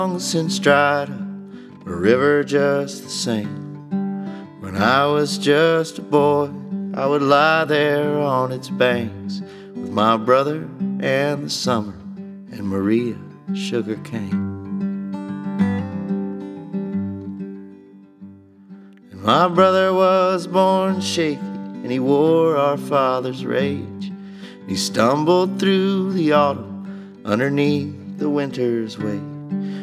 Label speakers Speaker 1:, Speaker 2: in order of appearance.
Speaker 1: since dried up, a river just the same. When I was just a boy, I would lie there on its banks with my brother and the summer and Maria sugar cane. And my brother was born shaky, and he wore our father's rage. He stumbled through the autumn underneath the winter's weight.